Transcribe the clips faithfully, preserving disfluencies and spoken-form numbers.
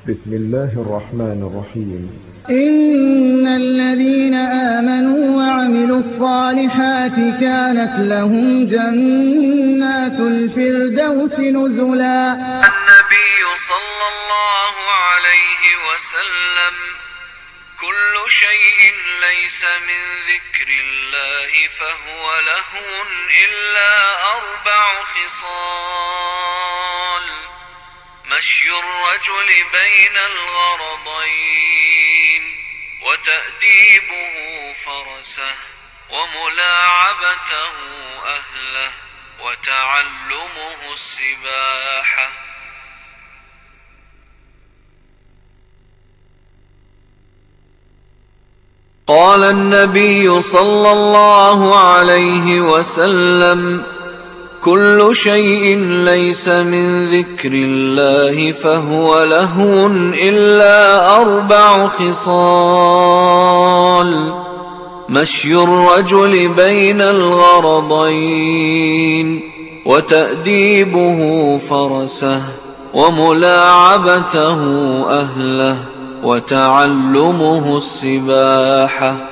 بسم الله الرحمن الرحيم. إن الذين آمنوا وعملوا الصالحات كانت لهم جنات الفردوس نزلا. النبي صلى الله عليه وسلم: كل شيء ليس من ذكر الله فهو لهو إلا أربع خصال: مشي الرجل بين الغرضين، وتأديبه فرسه، وملاعبته أهله، وتعلمه السباحة. قال النبي صلى الله عليه وسلم: كل شيء ليس من ذكر الله فهو لهو إلا أربع خصال: مشي الرجل بين الغرضين، وتأديبه فرسه، وملاعبته أهله، وتعلمه السباحة.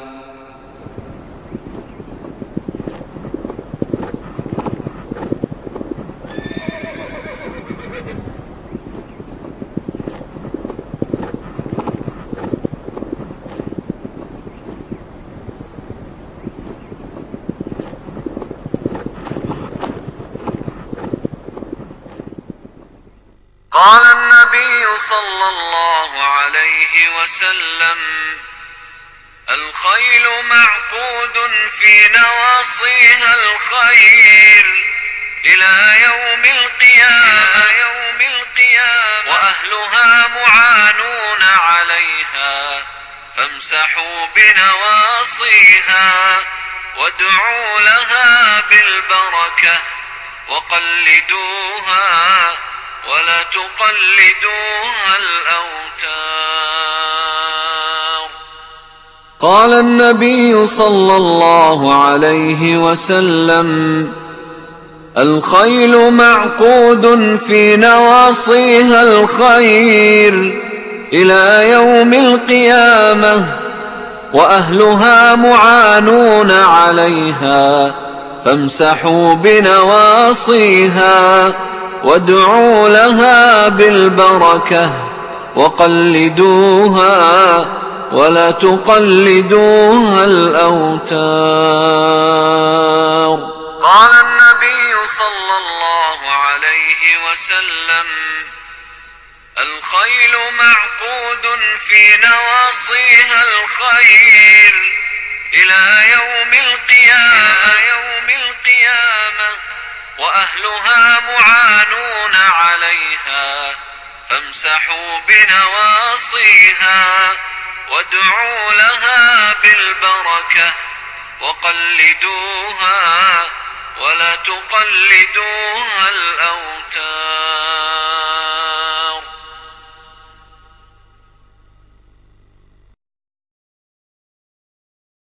قال النبي صلى الله عليه وسلم: الخيل معقود في نواصيها الخير إلى يوم القيامة، يوم القيامة وأهلها معانون عليها، فامسحوا بنواصيها وادعوا لها بالبركة وقلدوها ولا تقلدوها الأوتار. قال النبي صلى الله عليه وسلم: الخيل معقود في نواصيها الخير إلى يوم القيامة، وأهلها معانون عليها، فامسحوا بنواصيها وادعوا لها بالبركة وقلدوها ولا تقلدوها الأوتار. قال النبي صلى الله عليه وسلم: الخيل معقود في نواصيها الخير إلى يوم القيامة، يوم القيامة وأهلها معانون عليها، فامسحوا بنواصيها وادعوا لها بالبركة وقلدوها ولا تقلدوها الأوتار.